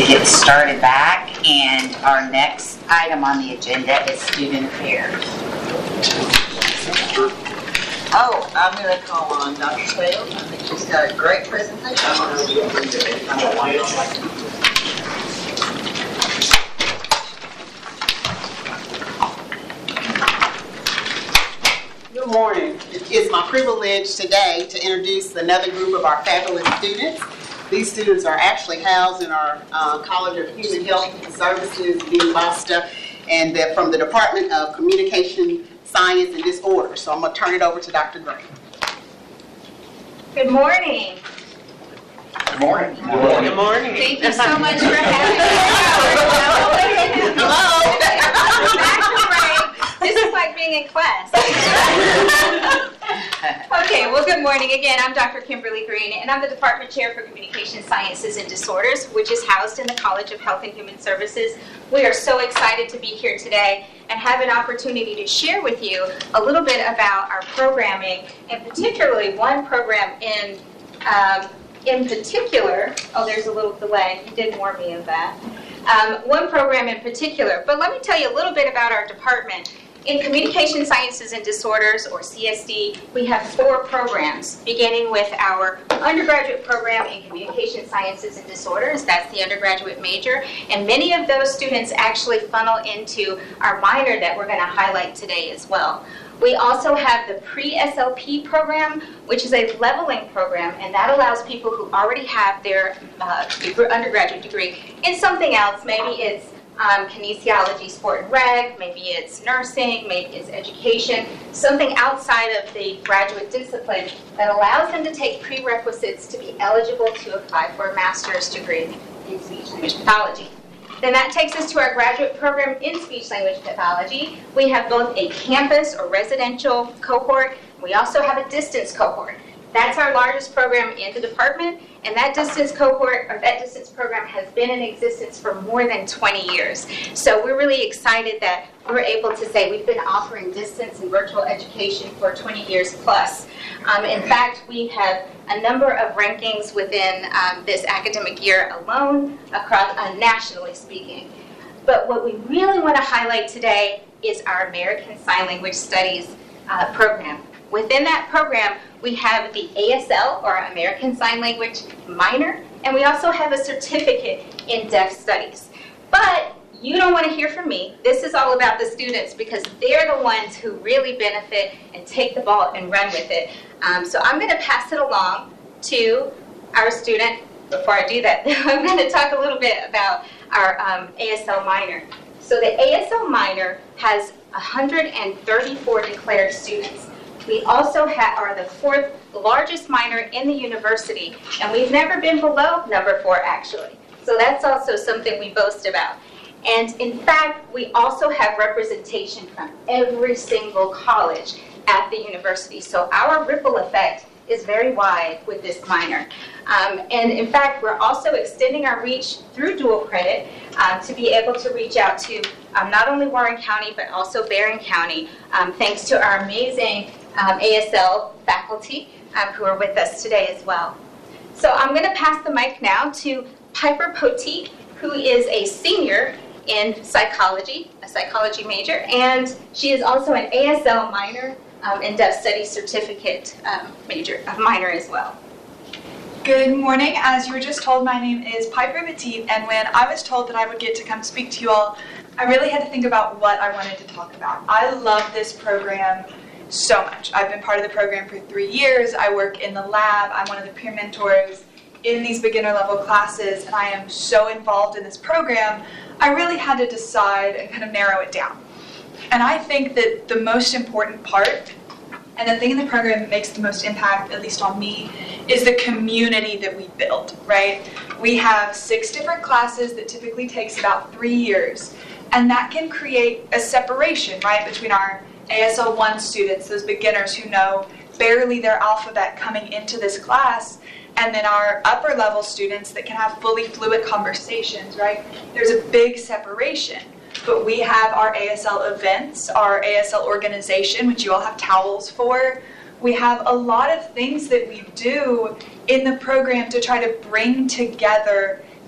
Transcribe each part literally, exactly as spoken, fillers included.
to get started back, and our next item on the agenda is student affairs. Oh, I'm going to call on Doctor Sales. I think she's got a great presentation. Good morning. It is my privilege today to introduce another group of our fabulous students. These students are actually housed in our uh, College of Human Health Services in Boston, and they're from the Department of Communication Science and Disorders. So I'm going to turn it over to Doctor Gray. Good morning. Good morning. Good morning. Good morning. Thank you so much for having me. Hello. This is like being in class. Okay, well, good morning again. I'm Doctor Kimberly Green, and I'm the Department Chair for Communication Sciences and Disorders, which is housed in the College of Health and Human Services. We are so excited to be here today and have an opportunity to share with you a little bit about our programming, and particularly one program in um, in particular. Oh, there's a little delay. You did warn me of that. Um, one program in particular. But let me tell you a little bit about our department. In Communication Sciences and Disorders, or C S D, we have four programs, beginning with our undergraduate program in Communication Sciences and Disorders. That's the undergraduate major. And many of those students actually funnel into our minor that we're going to highlight today as well. We also have the pre-S L P program, which is a leveling program, and that allows people who already have their uh, undergraduate degree in something else. Maybe it's Um, kinesiology, sport and reg, maybe it's nursing, maybe it's education, something outside of the graduate discipline that allows them to take prerequisites to be eligible to apply for a master's degree in speech language pathology. Then that takes us to our graduate program in speech language pathology. We have both a campus or residential cohort. We also have a distance cohort. That's our largest program in the department, and that distance cohort, or that distance program, has been in existence for more than twenty years. So we're really excited that we're able to say we've been offering distance and virtual education for twenty years plus. Um, in fact, we have a number of rankings within um, this academic year alone, across uh, nationally speaking. But what we really want to highlight today is our American Sign Language Studies uh, program. Within that program, we have the A S L, or American Sign Language minor, and we also have a certificate in deaf studies. But you don't want to hear from me. This is all about the students, because they're the ones who really benefit and take the ball and run with it. Um, so I'm going to pass it along to our student. Before I do that, I'm going to talk a little bit about our um, A S L minor. So the A S L minor has one hundred thirty-four declared students. We also ha- are the fourth largest minor in the university, and we've never been below number four, actually. So that's also something we boast about. And in fact, we also have representation from every single college at the university. So our ripple effect is very wide with this minor. Um, and in fact, we're also extending our reach through dual credit um, to be able to reach out to um, not only Warren County, but also Barron County, um, thanks to our amazing um, A S L faculty um, who are with us today as well. So I'm going to pass the mic now to Piper Poteet, who is a senior in psychology, a psychology major, and she is also an A S L minor um, and Deaf Studies certificate um, major, uh, minor as well. Good morning. As you were just told, my name is Piper Poteet, and when I was told that I would get to come speak to you all, I really had to think about what I wanted to talk about. I love this program so much. I've been part of the program for three years. I work in the lab. I'm one of the peer mentors in these beginner level classes, and I am so involved in this program. I really had to decide and kind of narrow it down. And I think that the most important part, and the thing in the program that makes the most impact, at least on me, is the community that we build, right? We have six different classes that typically takes about three years, and that can create a separation, right, between our A S L one students, those beginners who know barely their alphabet coming into this class, and then our upper level students that can have fully fluent conversations, right? There's a big separation. But we have our A S L events, our A S L organization, which you all have towels for. We have a lot of things that we do in the program to try to bring together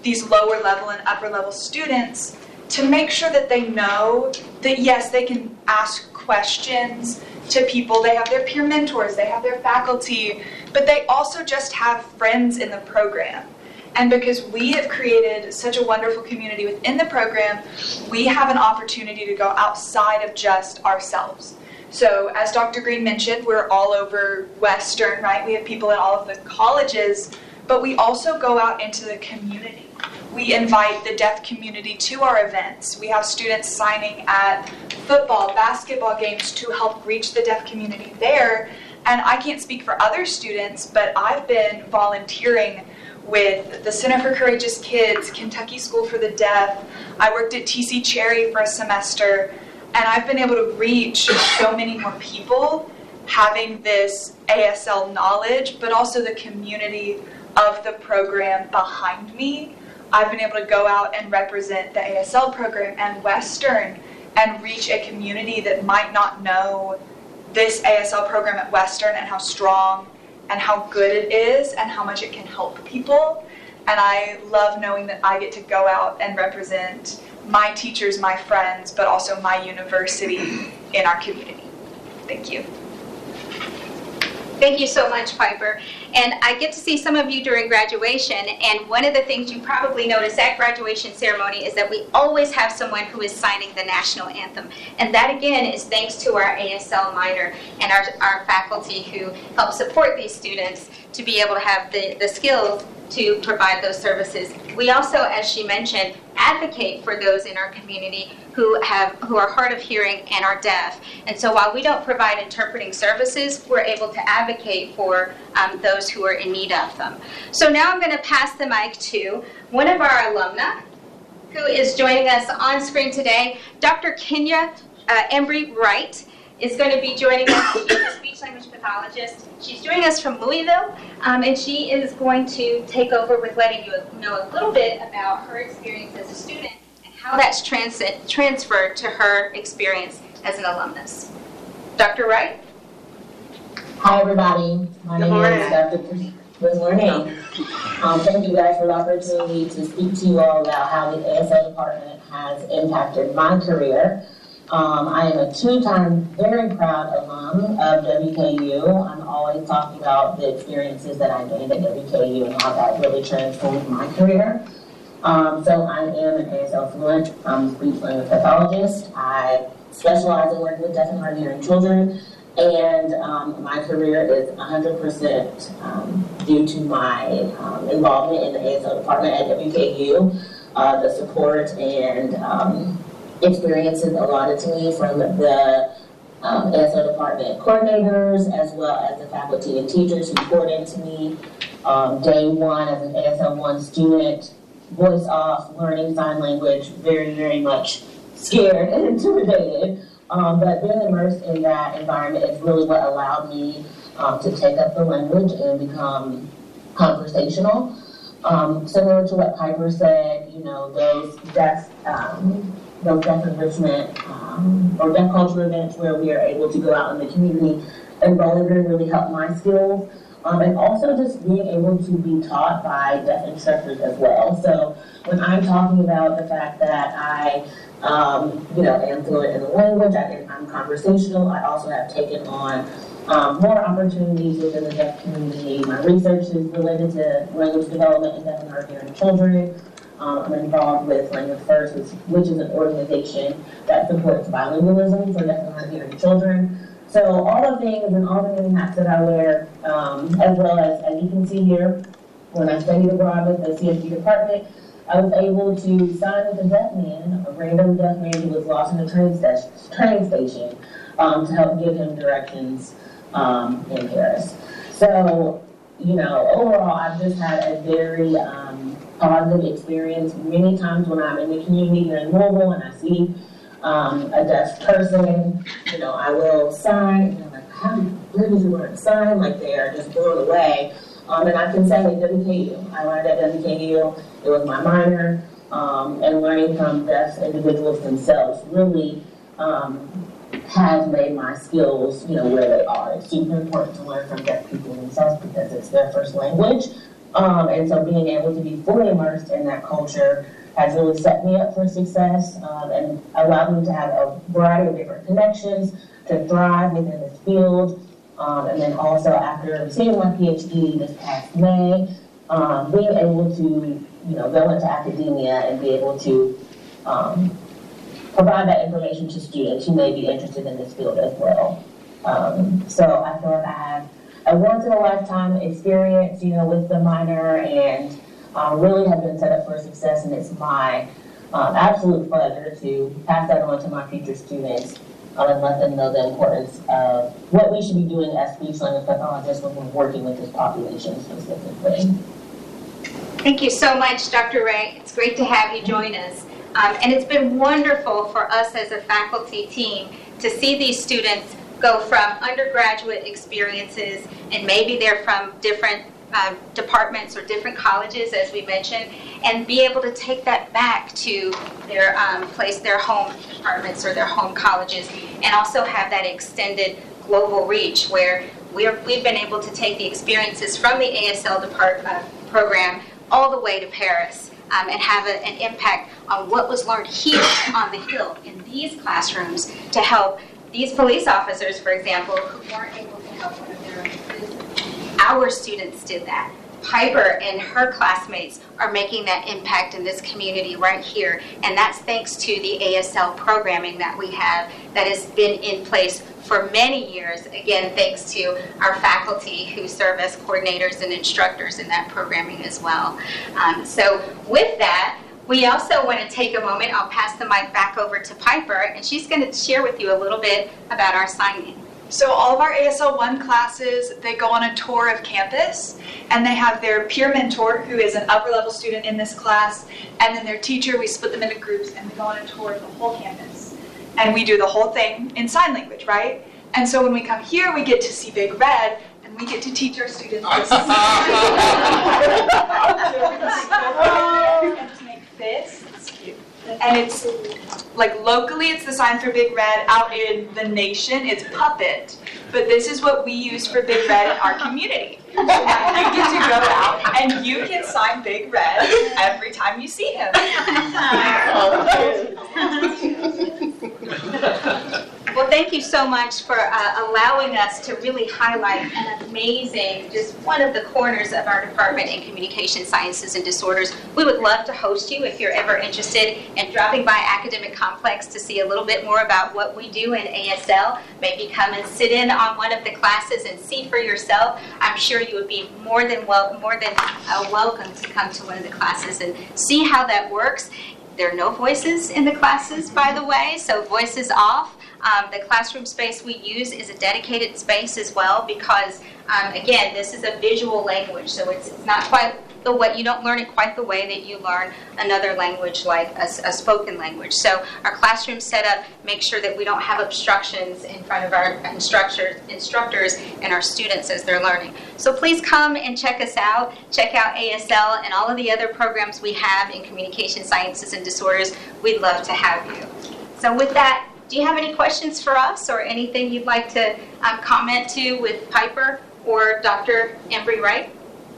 these lower level and upper level students to make sure that they know that, yes, they can ask questions to people. They have their peer mentors, they have their faculty, but they also just have friends in the program. And because we have created such a wonderful community within the program, we have an opportunity to go outside of just ourselves. So as Doctor Green mentioned, we're all over Western, right? We have people in all of the colleges, but we also go out into the community. We invite the deaf community to our events. We have students signing at football, basketball games to help reach the deaf community there. And I can't speak for other students, but I've been volunteering with the Center for Courageous Kids, Kentucky School for the Deaf. I worked at T C Cherry for a semester, and I've been able to reach so many more people having this A S L knowledge, but also the community of the program behind me. I've been able to go out and represent the A S L program and Western and reach a community that might not know this A S L program at Western and how strong and how good it is and how much it can help people. And I love knowing that I get to go out and represent my teachers, my friends, but also my university in our community. Thank you. Thank you so much, Piper. And I get to see some of you during graduation, and one of the things you probably notice at graduation ceremony is that we always have someone who is signing the national anthem. And that, again, is thanks to our A S L minor and our, our faculty who help support these students to be able to have the, the skills to provide those services. We also, as she mentioned, advocate for those in our community who have who are hard of hearing and are deaf. And so while we don't provide interpreting services, we're able to advocate for um, those who are in need of them. So now I'm going to pass the mic to one of our alumna who is joining us on screen today. Doctor Kenya uh, Embry Wright is going to be joining us. She's a speech language pathologist. She's joining us from Louisville, um, and she is going to take over with letting you know a little bit about her experience as a student and how that's trans- transferred to her experience as an alumnus. Doctor Wright? Hi, everybody. My Good name morning. is Doctor Good morning. Um, thank you guys for the opportunity to speak to you all about how the A S L department has impacted my career. Um, I am a two-time very proud alum of W K U. I'm always talking about the experiences that I gained at W K U and how that really transformed my career. Um, so I am an A S L fluent. I'm a speech language pathologist. I specialize in working with deaf and hard of hearing children, and um, my career is one hundred percent um, due to my um, involvement in the A S L department at W K U, uh, the support and um, experiences allotted to me from the um, A S L department coordinators, as well as the faculty and teachers who poured into me. Um, day one as an A S L one student, voice off, learning sign language, very, very much scared and intimidated. Um, but being immersed in that environment is really what allowed me um, to take up the language and become conversational. Um, similar to what Piper said, you know, those deaf, um, those deaf enrichment um, or deaf culture events where we are able to go out in the community and volunteer really help my skills. Um, and also just being able to be taught by deaf instructors as well. So when I'm talking about the fact that I Um, you know, am fluent in the language, I can, I'm conversational. I also have taken on um, more opportunities within the deaf community. My research is related to language development in deaf and hard of hearing children. Um, I'm involved with Language First, which, which is an organization that supports bilingualism for deaf and hard of hearing children. So all the things and all the many hats that I wear, um, as well as, as you can see here, when I studied abroad with the C S D department, I was able to sign with a deaf man, a random deaf man who was lost in a train, st- train station, um, to help give him directions um, in Paris. So, you know, overall, I've just had a very um, positive experience. Many times when I'm in the community here in Louisville and I see um, a deaf person, you know, I will sign, and I'm like, how, where did you learn to sign? Like, they are just blown away. Um, and I can say at W K U, I learned at W K U, it was my minor, um, and learning from deaf individuals themselves really um, has made my skills, you know, where they are. It's super important to learn from deaf people themselves because it's their first language, Um, and so being able to be fully immersed in that culture has really set me up for success um, and allowed me to have a variety of different connections to thrive within this field. Um, and then also after receiving my PhD this past May, um, being able to, you know, go into academia and be able to um, provide that information to students who may be interested in this field as well. Um, so I feel like I have a once-in-a-lifetime experience, you know, with the minor, and um, really have been set up for success, and it's my um, absolute pleasure to pass that on to my future students um, and let them know the importance of what we should be doing as speech language pathologists when we're working with this population specifically. Thank you so much, Doctor Ray. It's great to have you join us. Um, and it's been wonderful for us as a faculty team to see these students go from undergraduate experiences, and maybe they're from different uh, departments or different colleges, as we mentioned, and be able to take that back to their um, place, their home departments or their home colleges, and also have that extended global reach where we're, we've been able to take the experiences from the A S L depart, uh, program all the way to Paris. Um, and have a, an impact on what was learned here on the Hill in these classrooms to help these police officers, for example, who weren't able to help one of their own students. Our students did that. Piper and her classmates are making that impact in this community right here, and that's thanks to the A S L programming that we have that has been in place for many years, again, thanks to our faculty who serve as coordinators and instructors in that programming as well. Um, so with that, we also want to take a moment. I'll pass the mic back over to Piper, and she's going to share with you a little bit about our signing. So all of our A S L one classes, they go on a tour of campus, and they have their peer mentor, who is an upper level student in this class, and then their teacher. We split them into groups, and we go on a tour of the whole campus. And we do the whole thing in sign language, right? And so when we come here, we get to see Big Red, and we get to teach our students this. And just make this. It's cute. And it's like locally, it's the sign for Big Red. Out in the nation, it's Puppet. But this is what we use for Big Red in our community. So now you get to go out and you can sign Big Red every time you see him. Well, thank you so much for uh, allowing us to really highlight an amazing, just one of the corners of our department in Communication Sciences and Disorders. We would love to host you if you're ever interested in dropping by Academic Complex to see a little bit more about what we do in A S L. Maybe come and sit in on one of the classes and see for yourself. I'm sure you would be more than well, more than uh, welcome to come to one of the classes and see how that works. There are no voices in the classes, by the way, so voices off. Um, the classroom space we use is a dedicated space as well because, um, again, this is a visual language, so it's, it's not quite the way, you don't learn it quite the way that you learn another language like a, a spoken language. So our classroom setup makes sure that we don't have obstructions in front of our instructors, instructors and our students as they're learning. So please come and check us out. Check out A S L and all of the other programs we have in Communication Sciences and Disorders. We'd love to have you. So with that, do you have any questions for us or anything you'd like to um, comment to with Piper or Doctor Embry-Wright?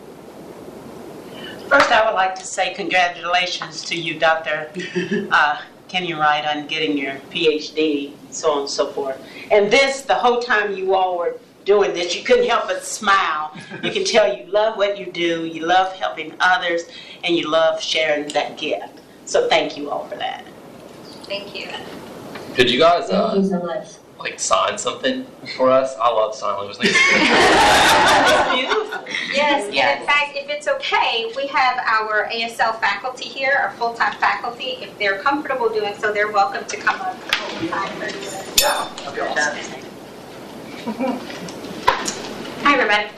First, I would like to say congratulations to you, Doctor Uh, Kenny Wright, on getting your P H D, so on and so forth. And this, the whole time you all were doing this, you couldn't help but smile. You can tell you love what you do, you love helping others, and you love sharing that gift. So thank you all for that. Thank you. Could you guys uh, Thank you so much. like sign something for us? I love sign language. Yes, Yes. and in fact, if it's okay, we have our A S L faculty here, our full-time faculty. If they're comfortable doing so, they're welcome to come up full-time. Hi, everybody.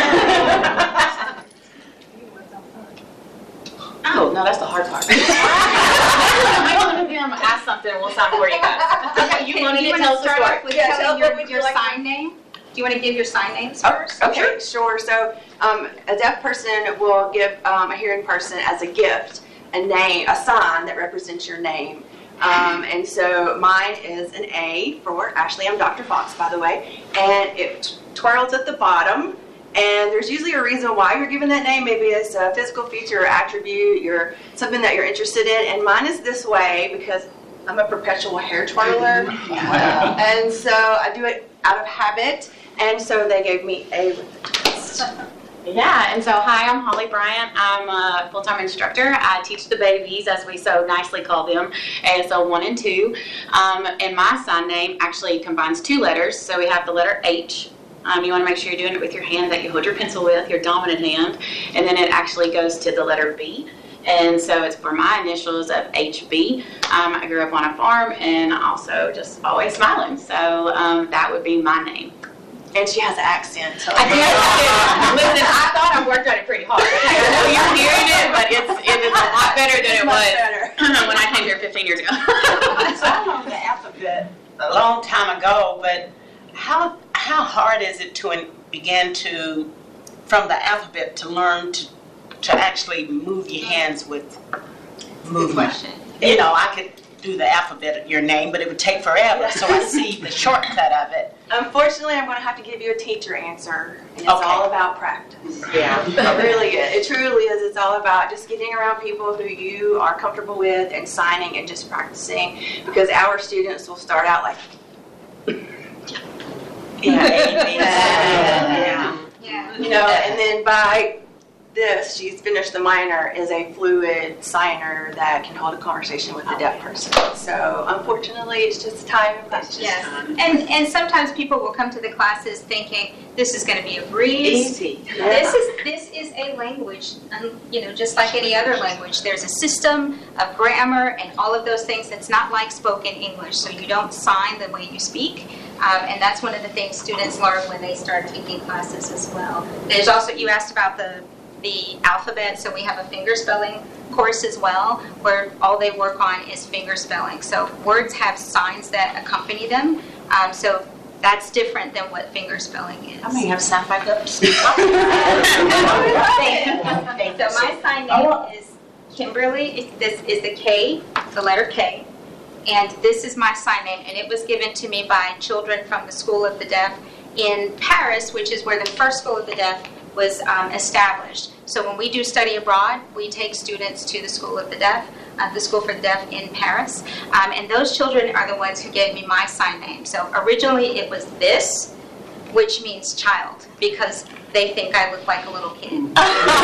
Oh, no, that's the hard part. I'm going to ask something and we'll stop for you guys. Okay, You can wanted you to want tell to us the start story. off with Yeah, telling tell- your, what would you your like sign name? Do you want to give your sign names Oh, first? okay, sure. So um, a deaf person will give um, a hearing person as a gift a name, a sign that represents your name. Um, and so mine is an A for Ashley. I'm Doctor Fox, by the way. And it twirls at the bottom. And there's usually a reason why you're given that name. Maybe it's a physical feature or attribute, you're something that you're interested in. And mine is this way because I'm a perpetual hair twirler. Wow. And so I do it out of habit. And so they gave me A with the twist. Yeah, and so hi, I'm Holly Bryant. I'm a full-time instructor. I teach the babies, as we so nicely call them, A S L one and two. Um, and my sign name actually combines two letters. So we have the letter H. Um, you want to make sure you're doing it with your hand that you hold your pencil with, your dominant hand. And then it actually goes to the letter B. And so it's for my initials of H B. Um, I grew up on a farm and also just always smiling. So um, that would be my name. And she has an accent. So I do. Listen, I thought I worked on it pretty hard. I know you're hearing it, but it's it is a lot better than it was when I came here fifteen years ago. So I know the alphabet a long time ago, but how how hard is it to begin to, from the alphabet, to learn to to actually move your hands with movement? You know, I could do the alphabet of your name, but it would take forever. So I see the shortcut of it. Unfortunately, I'm going to have to give you a teacher answer. And it's Okay. all about practice. Yeah. It really is. It truly is. It's all about just getting around people who you are comfortable with and signing and just practicing. Because our students will start out like, Yeah. A, B, C, yeah. Yeah. you know, and then by this, she's finished the minor, is a fluid signer that can hold a conversation with a deaf person. So unfortunately, it's just time and practice. Yes, and and sometimes people will come to the classes thinking this is going to be a breeze. Easy. This is this is a language, um, you know, just like any other language. There's a system of grammar and all of those things. It's not like spoken English, so you don't sign the way you speak. Um, and that's one of the things students learn when they start taking classes as well. There's also, you asked about the the alphabet, so we have a finger spelling course as well, where all they work on is finger spelling. So words have signs that accompany them, um, so that's different than what finger spelling is. I may have sound like up. So my sign name is Kimberly. This is the K, the letter K, and this is my sign name, and it was given to me by children from the School of the Deaf in Paris, which is where the first School of the Deaf was um, established. So when we do study abroad, we take students to the School of the Deaf, uh, the School for the Deaf in Paris, um, and those children are the ones who gave me my sign name. So originally it was this, which means child, because they think I look like a little kid.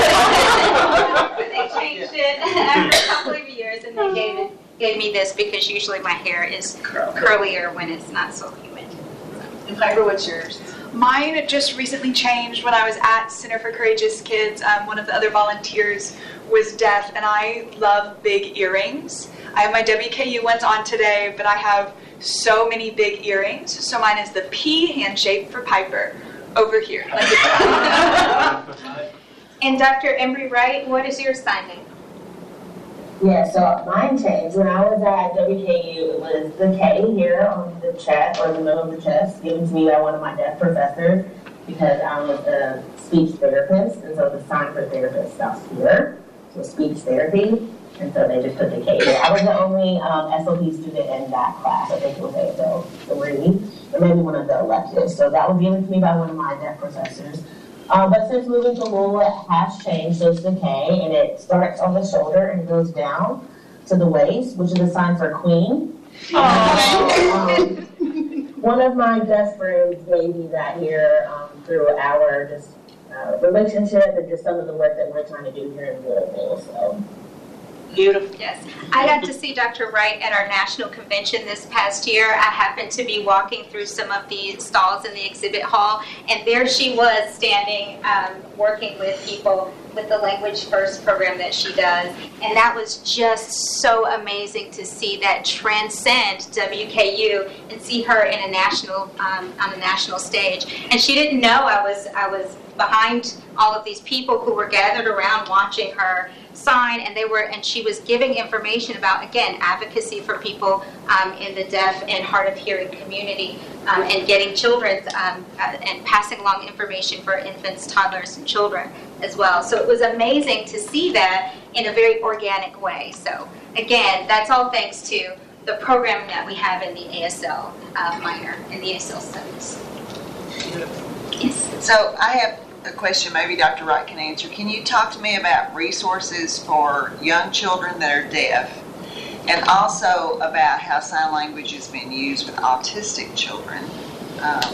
But they changed it after a couple of years, and they gave it gave me this because usually my hair is curlier when it's not so humid. And Piper, what's yours? Mine just recently changed when I was at Center for Courageous Kids. Um, one of the other volunteers was deaf, and I love big earrings. I have my W K U ones on today, but I have so many big earrings. So mine is the P handshake for Piper over here. Like it's And Doctor Embry Wright, what is your sign name? Yeah, so mine changed. When I was at W K U, it was the K here on the chest, or the middle of the chest, given to me by one of my deaf professors, because I was a speech therapist, and so the sign for therapist stops here, so speech therapy, and so they just put the K here. I was the only um, S L P student in that class. I think it was A S L three, or maybe one of the electives. So that was given to me by one of my deaf professors. Um, but since moving to Louisville, it has changed. So it's the K, and it starts on the shoulder and goes down to the waist, which is a sign for queen. Um, one of my best friends gave me that here um, through our just uh, relationship and just some of the work that we're trying to do here in Louisville. So. Beautiful. Yes. I got to see Doctor Wright at our national convention this past year. I happened to be walking through some of the stalls in the exhibit hall, and there she was standing, um, working with people with the Language First program that she does. And that was just so amazing to see that transcend W K U and see her in a national, um, on a national stage. And she didn't know I was, I was behind all of these people who were gathered around watching her sign, and they were, and she was giving information about, again, advocacy for people um, in the deaf and hard of hearing community, um, and getting children um, uh, and passing along information for infants, toddlers, and children as well. So it was amazing to see that in a very organic way. So again, that's all thanks to the programming that we have in the A S L uh, minor and the A S L studies. Beautiful. Yes. So I have a question maybe Doctor Wright can answer. Can you talk to me about resources for young children that are deaf, and also about how sign language has been used with autistic children? Um,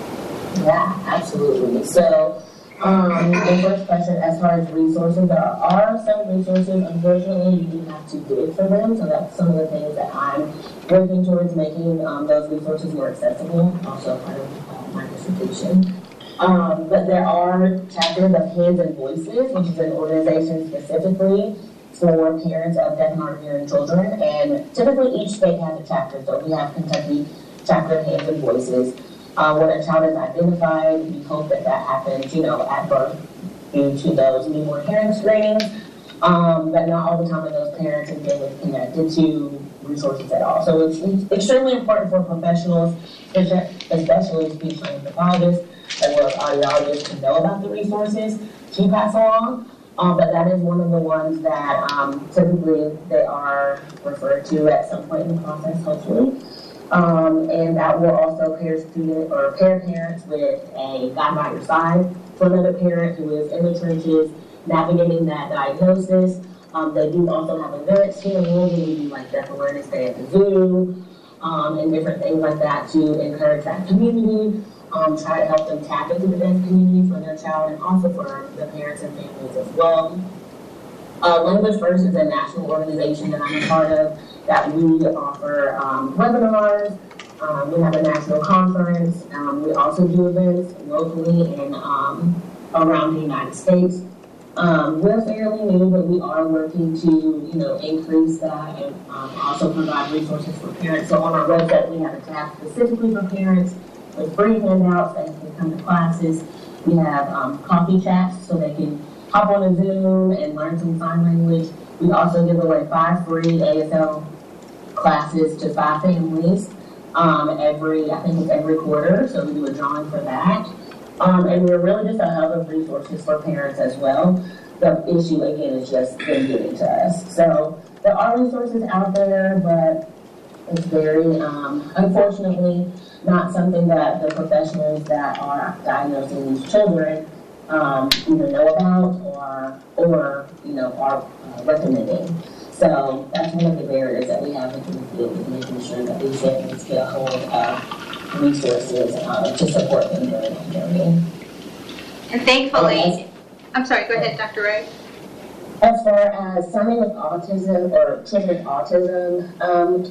Yeah, absolutely. So, um, the first question, as far as resources, there are some resources. Unfortunately, you do have to bid for them. So that's some of the things that I'm working towards, making um, those resources more accessible. Also part of uh, my dissertation. Um, but there are chapters of Hands and Voices, which is an organization specifically for parents of deaf and hard of hearing children. And typically, each state has a chapter. So we have Kentucky chapter of Hands and Voices. Uh, when a child is identified, we hope that that happens, you know, at birth due to those newborn hearing screenings. Um, but not all the time are those parents and families connected to resources at all. So it's, it's extremely important for professionals, especially speech language pathologists, as well as audiologists, to know about the resources to pass along. Um, but that is one of the ones that um, typically they are referred to at some point in the process, hopefully. Um, and that will also pair student or pair parents with a guide by your side for another parent who is in the trenches navigating that diagnosis. Um, they do also have events here in Louisville. We do like Deaf Awareness Day at the Zoo um, and different things like that to encourage that community, um, try to help them tap into the deaf community for their child and also for the parents and families as well. Uh, Language First is a national organization that I'm a part of that we offer um, webinars. Um, we have a national conference. Um, we also do events locally and um, around the United States. Um, we're fairly new, but we are working to, you know, increase that and um, also provide resources for parents. So on our website, we have a tab specifically for parents with free handouts that can come to classes. We have um, coffee chats so they can hop on a Zoom and learn some sign language. We also give away five free A S L classes to five families um, every, I think it's every quarter, so we do a drawing for that. Um, and we're really just a hub of resources for parents as well. The issue, again, is just them getting to us. So there are resources out there, but it's very, um, unfortunately, not something that the professionals that are diagnosing these children um, either know about or, or you know, are uh, recommending. So that's one of the barriers that we have in the field, is making sure that these families get a hold of resources uh, to support them during that journey. And thankfully, I'm sorry, go ahead, Doctor Ray. As far as something with autism or children with autism, um,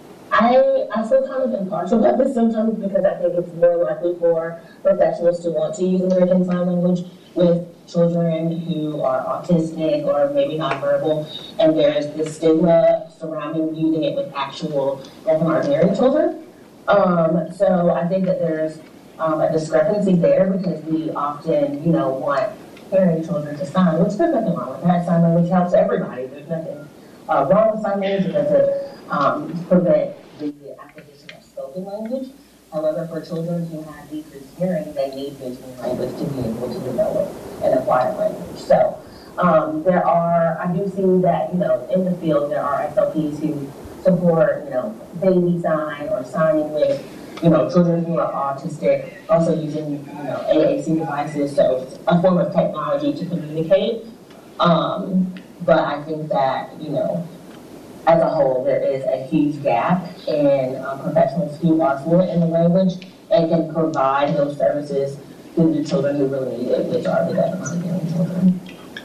I I feel kind of impartial about this sometimes because I think it's more likely for professionals to want to use American Sign Language with children who are autistic or maybe nonverbal, and there's this stigma surrounding using it with actual deaf and hard of hearing children. Um, so I think that there's um, a discrepancy there because we often, you know, want hearing children to sign, which there's nothing wrong with that. Sign language helps everybody. There's nothing uh, wrong with sign language. It doesn't um, prevent the acquisition of spoken language. However, for children who have decreased hearing, they need visual language to be able to develop and acquire language. So um, there are, I do see that, you know, in the field there are S L Ps who support, you know, baby sign or signing with, you know, children who are autistic, also using, you know, A A C devices, so it's a form of technology to communicate. Um, but I think that, you know, as a whole, there is a huge gap in um, professionals who are fluent in the language and can provide those services to the children who really need it, which are the deaf and hard of hearing children.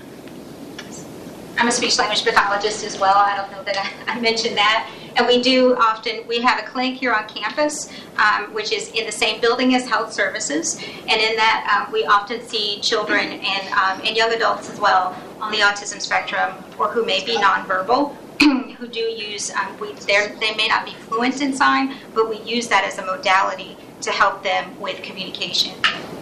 I'm a speech language pathologist as well. I don't know that I, I mentioned that. And we do often, we have a clinic here on campus, um, which is in the same building as health services. And in that, um, we often see children and, um, and young adults as well on the autism spectrum or who may be nonverbal, who do use, um, we, they may not be fluent in sign, but we use that as a modality to help them with communication.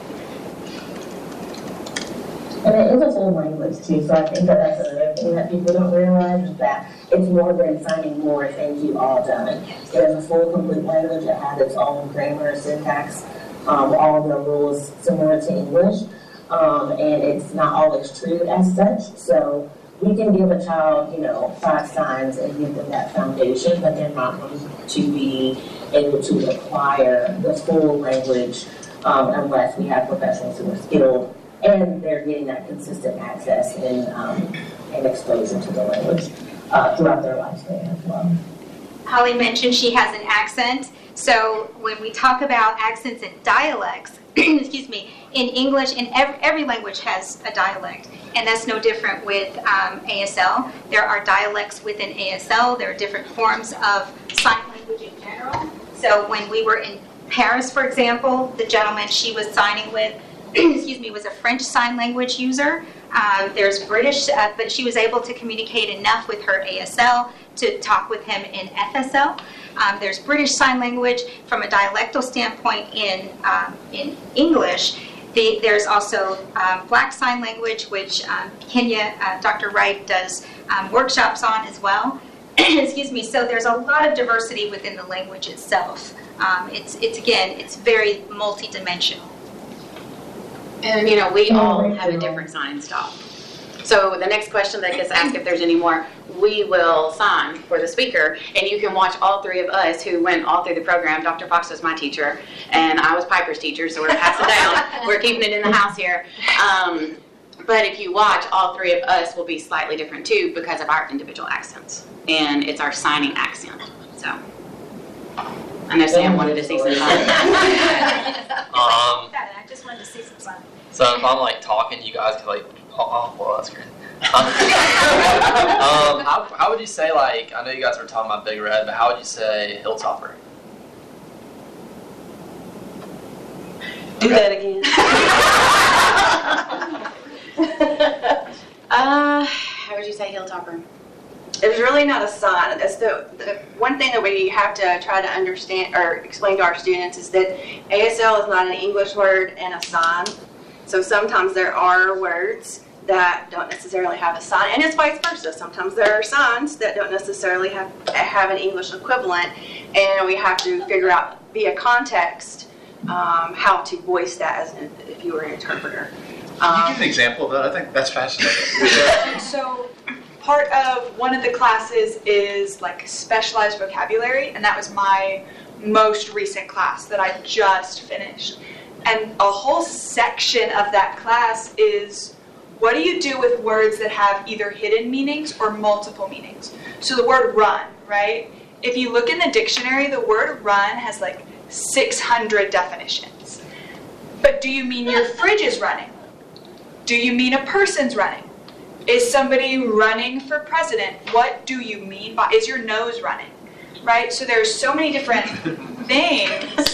And it is a full language too, so I think that that's another thing that people don't realize is that it's more than signing more thank you all done. It is a full, complete language that has its own grammar, syntax, um, all of the rules similar to English, um, and it's not always treated as such. So we can give a child, you know, five signs and give them that foundation, but they're not going to be able to acquire the full language um, unless we have professionals who are skilled and they're getting that consistent access and, um, and exposure to the language uh, throughout their lifespan as well. Holly mentioned she has an accent. So when we talk about accents and dialects, excuse me, in English, and every, every language has a dialect, and that's no different with um, A S L. There are dialects within A S L. There are different forms of sign language in general. So when we were in Paris, for example, the gentleman she was signing with, excuse me, was a French sign language user. Um, there's British, uh, but she was able to communicate enough with her A S L to talk with him in F S L. Um, there's British Sign Language from a dialectal standpoint in um, in English. The, there's also um, Black Sign Language, which um, Kenya, uh, Doctor Wright does um, workshops on as well. Excuse me. So there's a lot of diversity within the language itself. Um, it's it's again, it's very multidimensional. And you know, we all have a different sign style. So the next question that gets asked, if there's any more, we will sign for the speaker, and you can watch all three of us who went all through the program. Doctor Fox was my teacher, and I was Piper's teacher, so we're passing down. We're keeping it in the house here. Um, but if you watch, all three of us will be slightly different too because of our individual accents, and it's our signing accent. So I know Sam wanted to see some fun. Um, I just wanted to see some fun. so if I'm like talking, you guys can like, oh, well, that's great. um, how, how would you say, like, I know you guys were talking about Big Red, but how would you say Hilltopper? Do that again. uh, how would you say Hilltopper? There's really not a sign. That's the, the one thing that we have to try to understand or explain to our students is that A S L is not an English word and a sign. So sometimes there are words that don't necessarily have a sign, and it's vice versa. Sometimes there are signs that don't necessarily have have an English equivalent, and we have to figure out via context um, how to voice that as an, if you were an interpreter. Can you Um, give an example of that? I think that's fascinating. So part of one of the classes is like specialized vocabulary, and that was my most recent class that I just finished. And a whole section of that class is what do you do with words that have either hidden meanings or multiple meanings? So the word run, right? If you look in the dictionary, the word run has like six hundred definitions. But do you mean your fridge is running? Do you mean a person's running? Is somebody running for president? What do you mean by, is your nose running? Right? So there's so many different things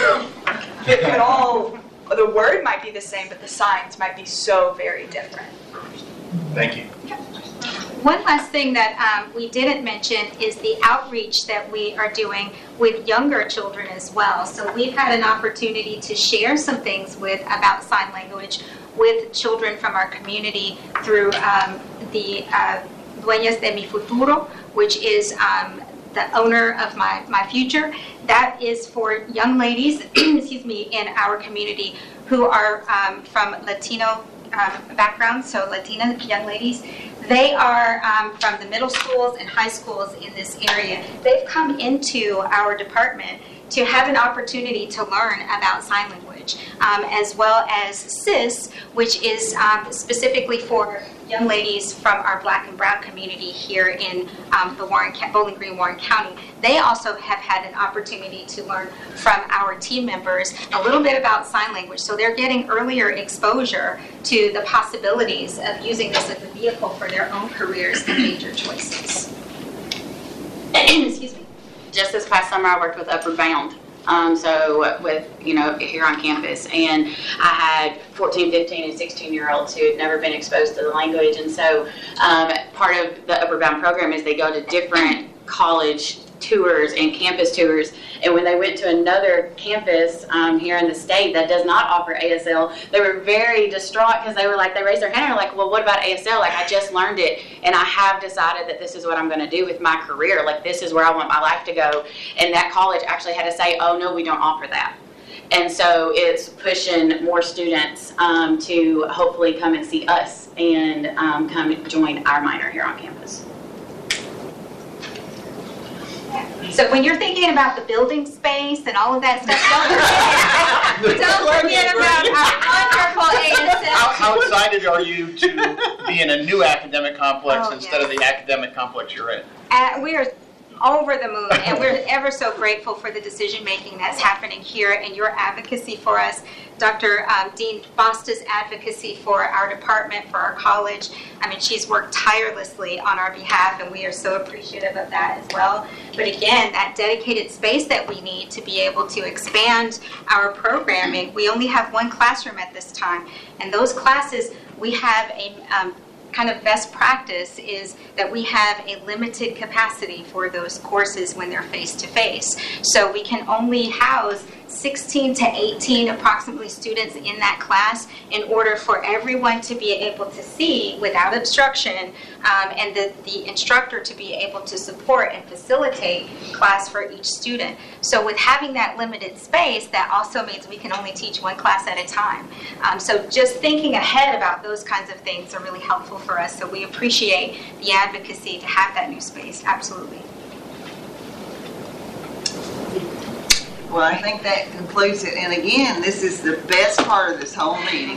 that could all, the word might be the same, but the signs might be so very different. Thank you. One last thing that um, we didn't mention is the outreach that we are doing with younger children as well. So we've had an opportunity to share some things with about sign language with children from our community through um, the uh, Dueñas de Mi Futuro, which is um, the owner of my, my future. That is for young ladies, excuse me, in our community who are um, from Latino um, backgrounds, so Latina young ladies. They are um, from the middle schools and high schools in this area. They've come into our department to have an opportunity to learn about sign language, um, as well as S I S, which is um, specifically for young ladies from our Black and Brown community here in um, the Warren, Bowling Green, Warren County. They also have had an opportunity to learn from our team members a little bit about sign language. So they're getting earlier exposure to the possibilities of using this as a vehicle for their own careers and major choices. Excuse me. Just this past summer, I worked with Upward Bound. Um, so with, you know, here on campus, and I had fourteen, fifteen, and sixteen year olds who had never been exposed to the language. And so um, part of the Upward Bound program is they go to different college tours and campus tours. And when they went to another campus um, here in the state that does not offer A S L, they were very distraught because they were like, they raised their hand and were like, well, what about A S L? Like, I just learned it, and I have decided that this is what I'm going to do with my career. Like, this is where I want my life to go. And that college actually had to say, oh, no, we don't offer that. And so it's pushing more students um, to hopefully come and see us and um, come join our minor here on campus. So when you're thinking about the building space and all of that stuff, Don't forget about our wonderful A S L. How, how excited are you to be in a new academic complex Oh, instead yes. of the academic complex you're in? Uh, we are over the moon, and we're ever so grateful for the decision-making that's happening here and your advocacy for us. Doctor Um, Dean Basta's advocacy for our department, for our college. I mean, she's worked tirelessly on our behalf, and we are so appreciative of that as well. But again, that dedicated space that we need to be able to expand our programming, we only have one classroom at this time, and those classes, we have a um, kind of best practice is that we have a limited capacity for those courses when they're face-to-face. So we can only house sixteen to eighteen approximately students in that class in order for everyone to be able to see without obstruction um, and the, the instructor to be able to support and facilitate class for each student. So with having that limited space, that also means we can only teach one class at a time. Um, so just thinking ahead about those kinds of things are really helpful for us. So we appreciate the advocacy to have that new space. Absolutely. Well, I think that concludes it. And again, this is the best part of this whole meeting.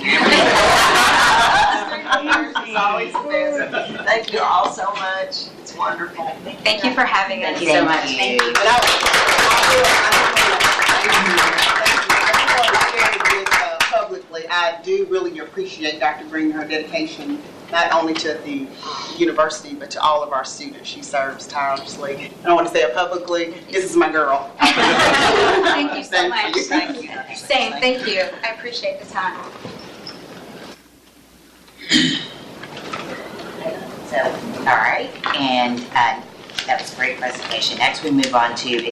It's always the best. Thank you all so much. It's wonderful. Thank you for having us. Thank you so much. Thank you. But I, I want to share with uh, publicly, I do really appreciate Doctor Green, her dedication, not only to the university, but to all of our students. She serves tirelessly. I want to say it publicly, this is my girl. Thank you so Thank much. you. Thank you. Same, thank you. I appreciate the time. So, all right, and uh, that was a great presentation. Next, we move on to